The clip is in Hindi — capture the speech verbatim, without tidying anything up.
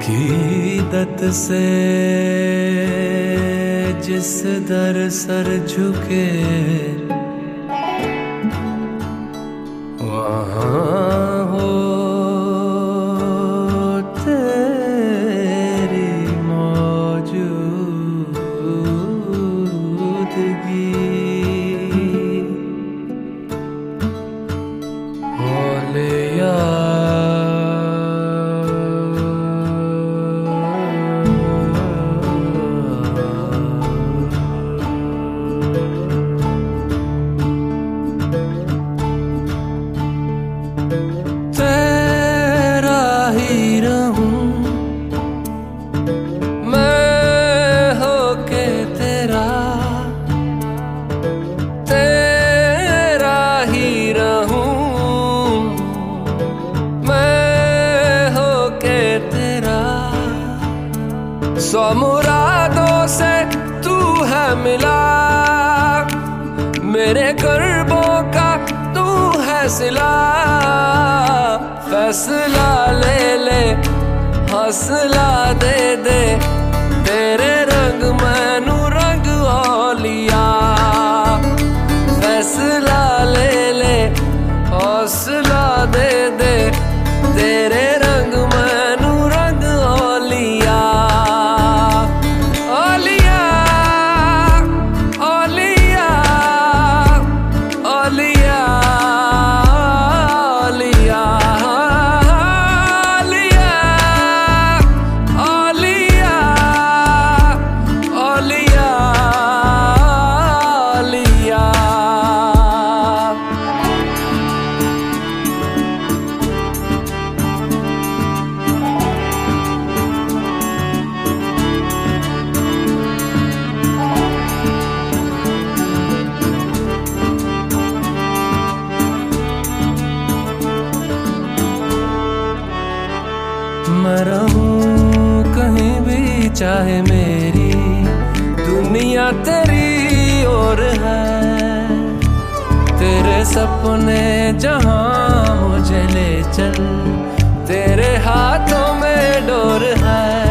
अकीदत से जिस दर सर झुके वहाँ हो तेरी मौजूदगी। मौलिया तेरा ही रहूं मैं होके तेरा, तेरा ही रहूं मैं होके तेरा। सौ मुरादों से तू है मिला, मेरे कर्बों का तू है सिला। फैसला ले ले हौसला दे दे, तेरे रंग मैनू रंग औलिया। फैसला ले ले हौसला दे दे, तेरे रंग मैनू रंग औलिया। औलिया औलिया औलिया मैं रहूं कहीं भी चाहे मेरी दुनिया तेरी ओर है। तेरे सपने जहां मुझे ले चल, तेरे हाथों में डोर है।